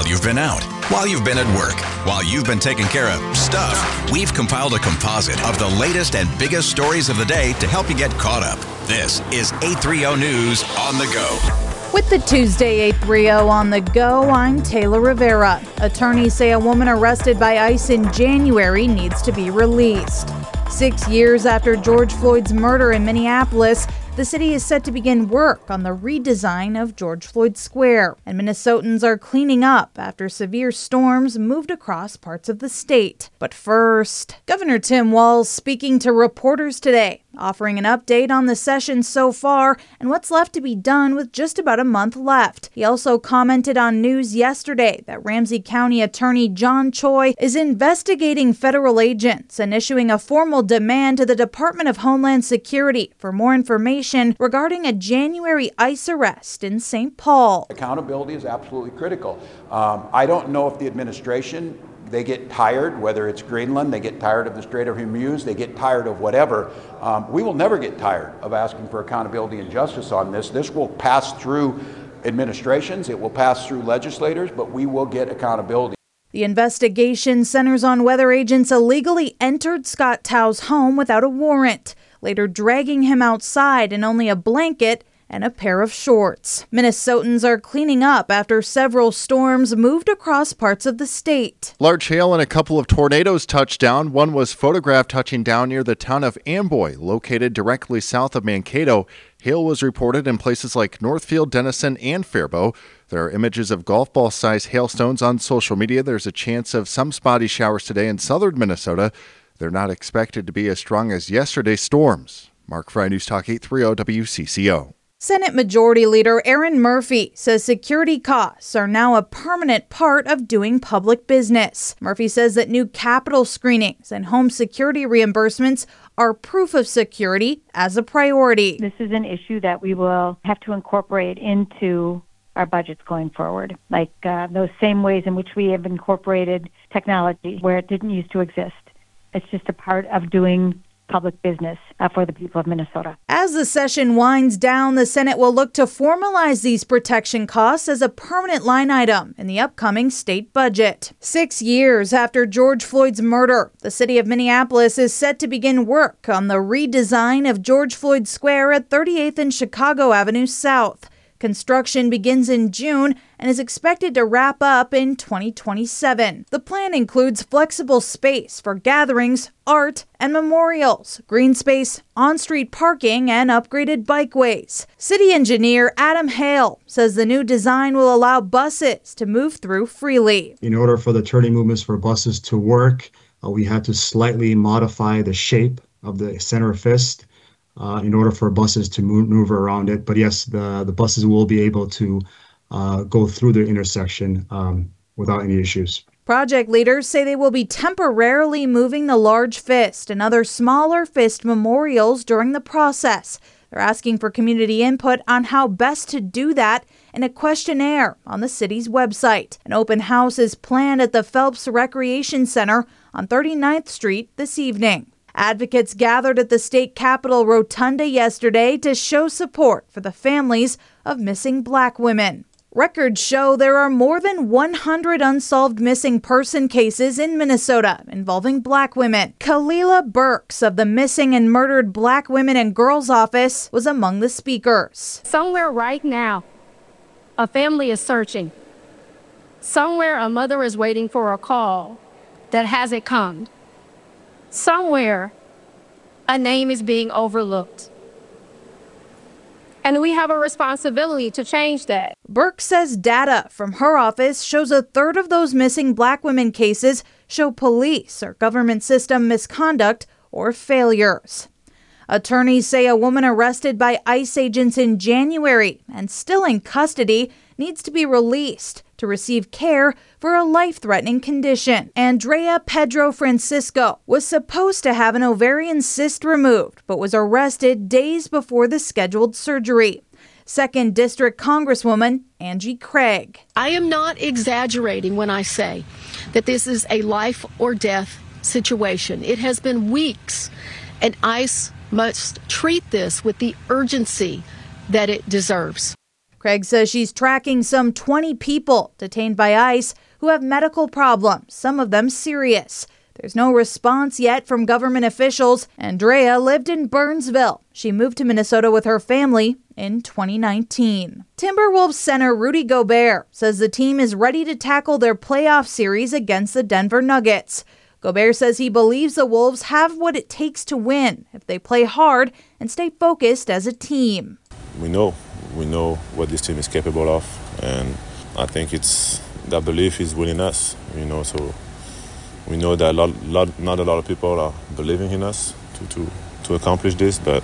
while you've been out, while you've been at work, while you've been taking care of stuff. We've compiled a composite of the latest and biggest stories of the day to help you get caught up. This is 830 News on the Go. With the Tuesday 830 on the Go, I'm Taylor Rivera. Attorneys say a woman arrested by ICE in January needs to be released. 6 years after George Floyd's murder in Minneapolis, the city is set to begin work on the redesign of George Floyd Square, and Minnesotans are cleaning up after severe storms moved across parts of the state. But first, Governor Tim Walz speaking to reporters today, offering an update on the session so far and what's left to be done with just about a month left. He also commented on news yesterday that Ramsey County Attorney John Choi is investigating federal agents and issuing a formal demand to the Department of Homeland Security for more information regarding a January ICE arrest in St. Paul. Accountability is absolutely critical. I don't know if the administration, they get tired, whether it's Greenland, they get tired of the Strait of Hormuz, they get tired of whatever. We will never get tired of asking for accountability and justice on this. This will pass through administrations, it will pass through legislators, but we will get accountability. The investigation centers on whether agents illegally entered Scott Tau's home without a warrant, later dragging him outside in only a blanket and a pair of shorts. Minnesotans are cleaning up after several storms moved across parts of the state. Large hail and a couple of tornadoes touched down. One was photographed touching down near the town of Amboy, located directly south of Mankato. Hail was reported in places like Northfield, Denison, and Faribault. There are images of golf ball-sized hailstones on social media. There's a chance of some spotty showers today in southern Minnesota. They're not expected to be as strong as yesterday's storms. Mark Fry, News Talk 830 WCCO. Senate Majority Leader Aaron Murphy says security costs are now a permanent part of doing public business. Murphy says that new Capitol screenings and home security reimbursements are proof of security as a priority. This is an issue that we will have to incorporate into our budgets going forward, like those same ways in which we have incorporated technology where it didn't used to exist. It's just a part of doing public business for the people of Minnesota. As the session winds down, the Senate will look to formalize these protection costs as a permanent line item in the upcoming state budget. 6 years after George Floyd's murder, the city of Minneapolis is set to begin work on the redesign of George Floyd Square at 38th and Chicago Avenue South. Construction begins in June and is expected to wrap up in 2027. The plan includes flexible space for gatherings, art, and memorials, green space, on-street parking, and upgraded bikeways. City engineer Adam Hale says the new design will allow buses to move through freely. In order for the turning movements for buses to work, we had to slightly modify the shape of the center fist in order for buses to maneuver around it. But yes, the buses will be able to go through the intersection without any issues. Project leaders say they will be temporarily moving the large fist and other smaller fist memorials during the process. They're asking for community input on how best to do that in a questionnaire on the city's website. An open house is planned at the Phelps Recreation Center on 39th Street this evening. Advocates gathered at the state capitol rotunda yesterday to show support for the families of missing Black women. Records show there are more than 100 unsolved missing person cases in Minnesota involving Black women. Kalila Burks of the Missing and Murdered Black Women and Girls Office was among the speakers. Somewhere right now, a family is searching. Somewhere a mother is waiting for a call that hasn't come. Somewhere, a name is being overlooked. And we have a responsibility to change that. Burke says data from her office shows a third of those missing Black women cases show police or government system misconduct or failures. Attorneys say a woman arrested by ICE agents in January and still in custody needs to be released to receive care for a life-threatening condition. Andrea Pedro Francisco was supposed to have an ovarian cyst removed, but was arrested days before the scheduled surgery. 2nd District Congresswoman Angie Craig. I am not exaggerating when I say that this is a life or death situation. It has been weeks, and ICE must treat this with the urgency that it deserves. Craig says she's tracking some 20 people detained by ICE who have medical problems, some of them serious. There's no response yet from government officials. Andrea lived in Burnsville. She moved to Minnesota with her family in 2019. Timberwolves center Rudy Gobert says the team is ready to tackle their playoff series against the Denver Nuggets. Gobert says he believes the Wolves have what it takes to win if they play hard and stay focused as a team. We know what this team is capable of, and I think that belief is within us, so we know that not a lot of people are believing in us to accomplish this, but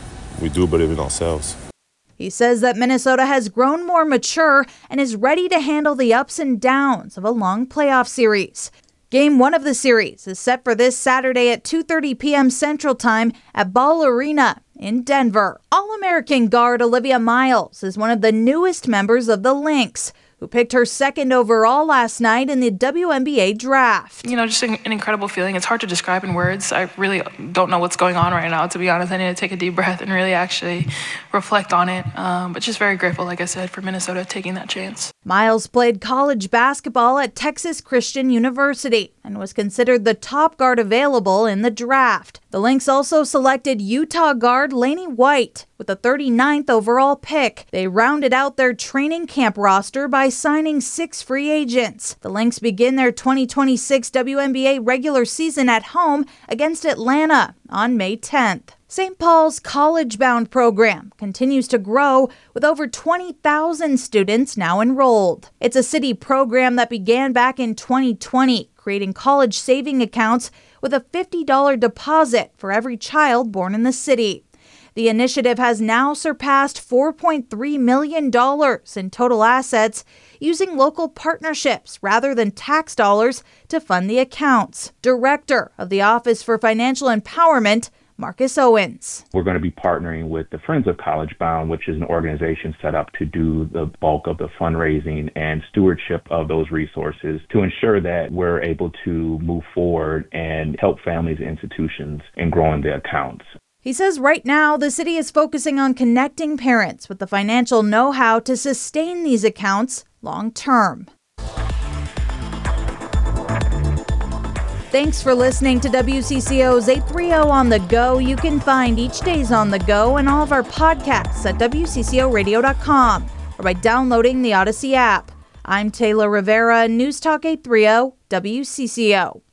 we do believe in ourselves. He says that Minnesota has grown more mature and is ready to handle the ups and downs of a long playoff series. Game 1 of the series is set for this Saturday at 2:30 p.m. Central Time at Ball Arena in Denver. All-American guard Olivia Miles is one of the newest members of the Lynx, who picked her second overall last night in the WNBA draft. Just an incredible feeling. It's hard to describe in words. I really don't know what's going on right now, to be honest. I need to take a deep breath and really actually reflect on it. But just very grateful, like I said, for Minnesota taking that chance. Miles played college basketball at Texas Christian University and was considered the top guard available in the draft. The Lynx also selected Utah guard Laney White with the 39th overall pick. They rounded out their training camp roster by signing 6 free agents. The Lynx begin their 2026 WNBA regular season at home against Atlanta on May 10th. St. Paul's college-bound program continues to grow with over 20,000 students now enrolled. It's a city program that began back in 2020, creating college saving accounts with a $50 deposit for every child born in the city. The initiative has now surpassed $4.3 million in total assets, using local partnerships rather than tax dollars to fund the accounts. Director of the Office for Financial Empowerment, Marcus Owens. We're going to be partnering with the Friends of College Bound, which is an organization set up to do the bulk of the fundraising and stewardship of those resources to ensure that we're able to move forward and help families and institutions in growing their accounts. He says right now the city is focusing on connecting parents with the financial know-how to sustain these accounts long term. Thanks for listening to WCCO's 830 On The Go. You can find each day's On The Go and all of our podcasts at WCCOradio.com or by downloading the Odyssey app. I'm Taylor Rivera, News Talk 830 WCCO.